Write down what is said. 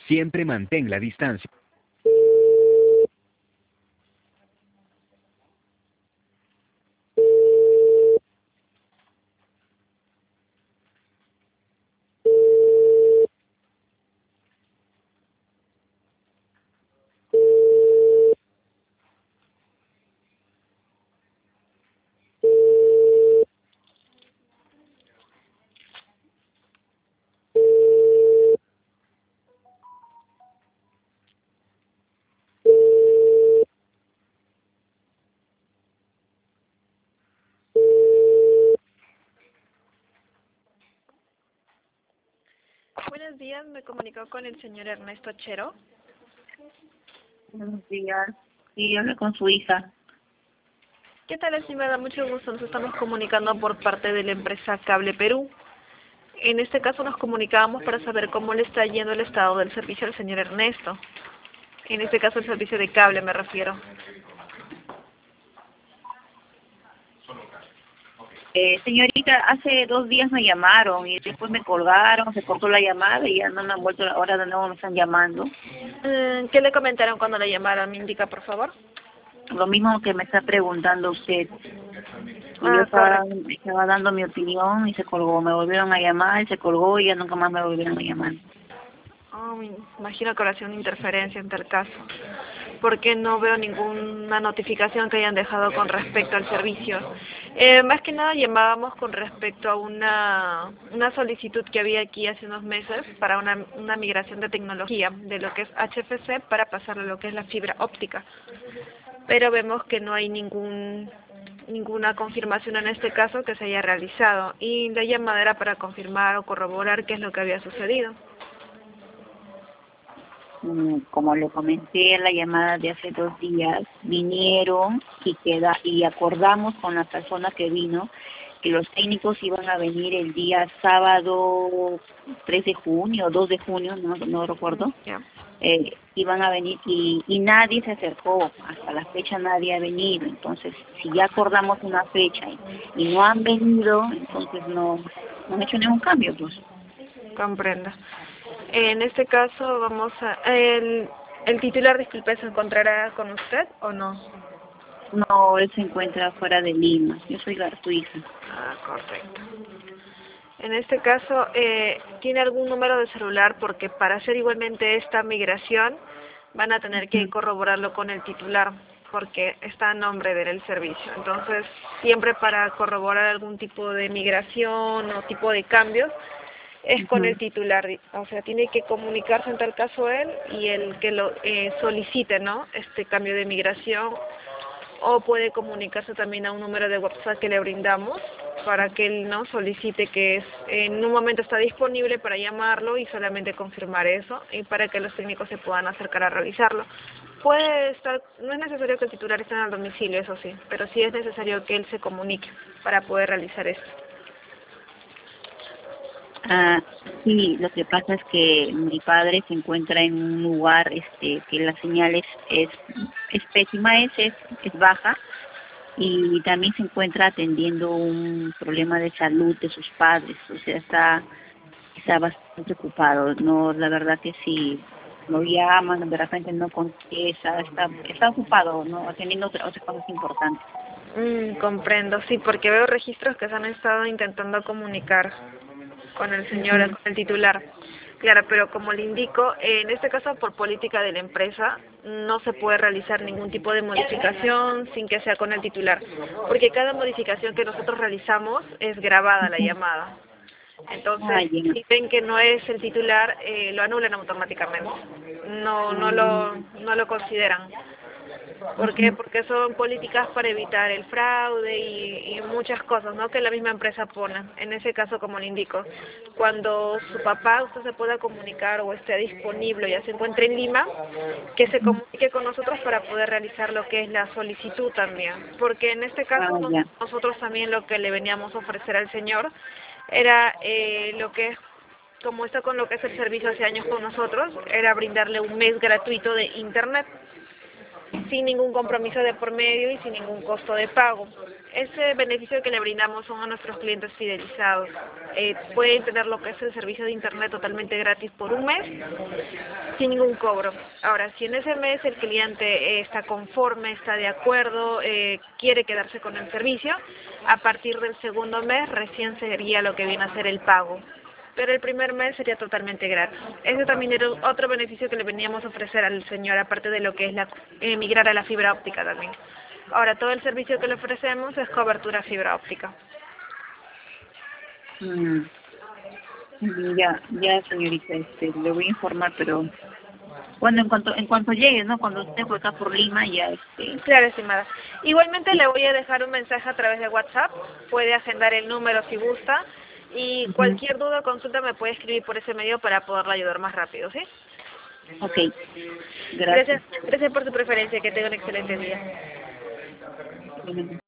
Siempre mantén la distancia. Buenos días, me comunicó con el señor Ernesto Chero. Buenos días. Sí, yo hablé con su hija. ¿Qué tal, así me da mucho gusto? Nos estamos comunicando por parte de la empresa Cable Perú. En este caso nos comunicábamos para saber cómo le está yendo el estado del servicio al señor Ernesto. En este caso el servicio de cable me refiero. Señorita, hace 2 días me llamaron y después me colgaron, se cortó la llamada y ya no me han vuelto, ahora de nuevo me están llamando. ¿Qué le comentaron cuando le llamaron? ¿Me indica, por favor? Lo mismo que me está preguntando usted. Y yo Correcto. estaba dando mi opinión y se colgó. Me volvieron a llamar y se colgó y ya nunca más me volvieron a llamar. Me imagino que habrá sido una interferencia en tal caso, porque no veo ninguna notificación que hayan dejado con respecto al servicio. Más que nada llamábamos con respecto a una solicitud que había aquí hace unos meses para una migración de tecnología de lo que es HFC para pasarlo a lo que es la fibra óptica. Pero vemos que no hay ninguna confirmación en este caso que se haya realizado, y la llamada era para confirmar o corroborar qué es lo que había sucedido. Como le comenté en la llamada de hace 2 días, vinieron y acordamos con la persona que vino que los técnicos iban a venir el día sábado 3 de junio, 2 de junio, no recuerdo. Ya. Iban a venir y nadie se acercó, hasta la fecha nadie ha venido. Entonces, si ya acordamos una fecha y no han venido, entonces no han hecho ningún cambio, pues. Comprendo. En este caso vamos a... ¿El titular, disculpe, se encontrará con usted o no? No, él se encuentra fuera de Lima. Yo soy su hija. Correcto. En este caso, ¿tiene algún número de celular? Porque para hacer igualmente esta migración van a tener que corroborarlo con el titular, porque está a nombre del servicio. Entonces, siempre para corroborar algún tipo de migración o tipo de cambios, es con el titular, o sea, tiene que comunicarse en tal caso él y el que lo solicite, ¿no? Este cambio de migración, o puede comunicarse también a un número de WhatsApp que le brindamos para que él no solicite que en un momento está disponible para llamarlo y solamente confirmar eso, y para que los técnicos se puedan acercar a realizarlo. Puede estar, no es necesario que el titular esté en el domicilio, eso sí, pero sí es necesario que él se comunique para poder realizar esto. Sí, lo que pasa es que mi padre se encuentra en un lugar que la señal es pésima, es baja, y también se encuentra atendiendo un problema de salud de sus padres, o sea, está bastante ocupado. No, la verdad que sí, lo llaman, de repente no contesta, está ocupado, no, atendiendo otras cosas importantes. Comprendo, sí, porque veo registros que se han estado intentando comunicar con el señor, con el titular. Claro, pero como le indico, en este caso por política de la empresa no se puede realizar ningún tipo de modificación sin que sea con el titular, porque cada modificación que nosotros realizamos es grabada la llamada. Entonces, Ya. si ven que no es el titular, lo anulan automáticamente. No lo consideran. ¿Por qué? Porque son políticas para evitar el fraude y muchas cosas, ¿no?, que la misma empresa pone. En ese caso, como le indico, cuando su papá usted se pueda comunicar o esté disponible, ya se encuentre en Lima, que se comunique con nosotros para poder realizar lo que es la solicitud también. Porque en este caso Ya. nosotros también lo que le veníamos a ofrecer al señor era lo que es, como está con lo que es el servicio hace años con nosotros, era brindarle un mes gratuito de internet. sin ningún compromiso de por medio y sin ningún costo de pago. Ese beneficio que le brindamos son a nuestros clientes fidelizados. Pueden tener lo que es el servicio de internet totalmente gratis por un mes, sin ningún cobro. Ahora, si en ese mes el cliente está conforme, está de acuerdo, quiere quedarse con el servicio, a partir del segundo mes recién sería lo que viene a ser el pago. Pero el primer mes sería totalmente gratis. Ese también era otro beneficio que le veníamos a ofrecer al señor, aparte de lo que es migrar a la fibra óptica también. Ahora, todo el servicio que le ofrecemos es cobertura fibra óptica. Mm, ya, señorita, le voy a informar, pero bueno, en cuanto llegue, ¿no? Cuando esté por acá por Lima, ya Claro, estimada. Igualmente Sí. le voy a dejar un mensaje a través de WhatsApp. Puede agendar el número si gusta. Y Ujú. cualquier duda o consulta me puede escribir por ese medio para poderla ayudar más rápido, ¿sí? Ok, gracias. Gracias por su preferencia. Que tenga un excelente día. Bueno.